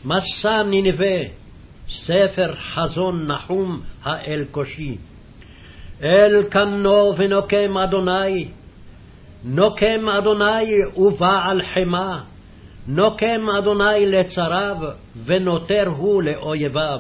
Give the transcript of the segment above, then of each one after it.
מסע נינווה, ספר חזון נחום האלקושי. אל קנו ונוקם אדוני, נוקם אדוני ובעל חמה, נוקם אדוני לצריו, ונותר הוא לאויביו.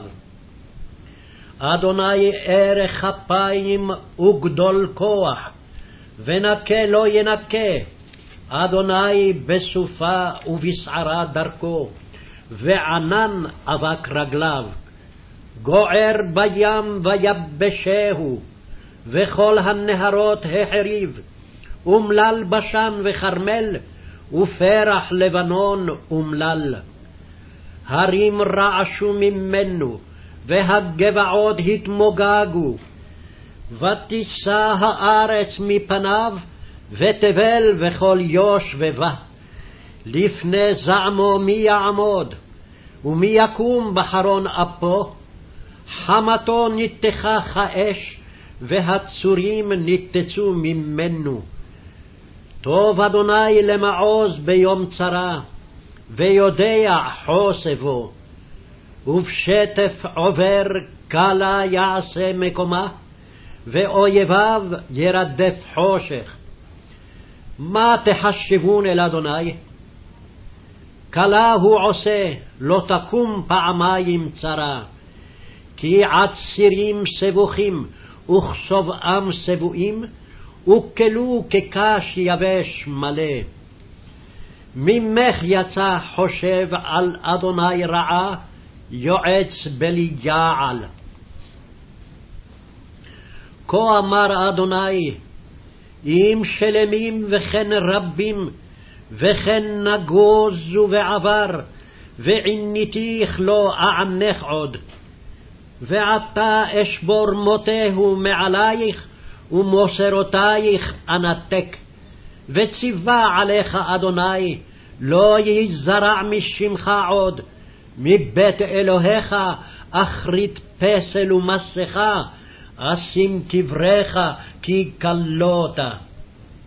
אדוני ערך אפיים וגדול כוח, ונקה לא ינקה, אדוני בסופה ובסערה דרכו, וענן אבק רגליו. גוער בים ויבשהו, וכל הנהרות החריב, אומלל בשן וכרמל, ופרח לבנון אומלל. הרים רעשו ממנו, והגבעות התמוגגו, ותישא הארץ מפניו, ותבל וכל יושבבה. לפני זעמו מי יעמוד, ומי יקום בחרון אפו? חמתו ניתחה כאש, והצורים ניתצו ממנו. טוב אדוני למעוז ביום צרה, ויודע חוסבו. ובשטף עובר קלה יעשה מקומה, ואויביו ירדף חושך. מה תחשבון אל אדוני? קלה הוא עושה, לא תקום פעמיים צרה. כי עצירים סבוכים, וכסובעם סבועים, וכלו כקש יבש מלא. ממך יצא חושב על אדוני רעה, יועץ בלי יעל. כה אמר אדוני, אם שלמים וכן רבים, וכן נגוזו ועבר, ועניתיך לא אענך עוד. ועתה אשבור מותהו מעלייך, ומוסרותייך אנתק. וציווה עליך אדוני, לא יזרע משמך עוד. מבית אלוהיך אחרית פסל ומסכה, אשים קבריך כי כלותה.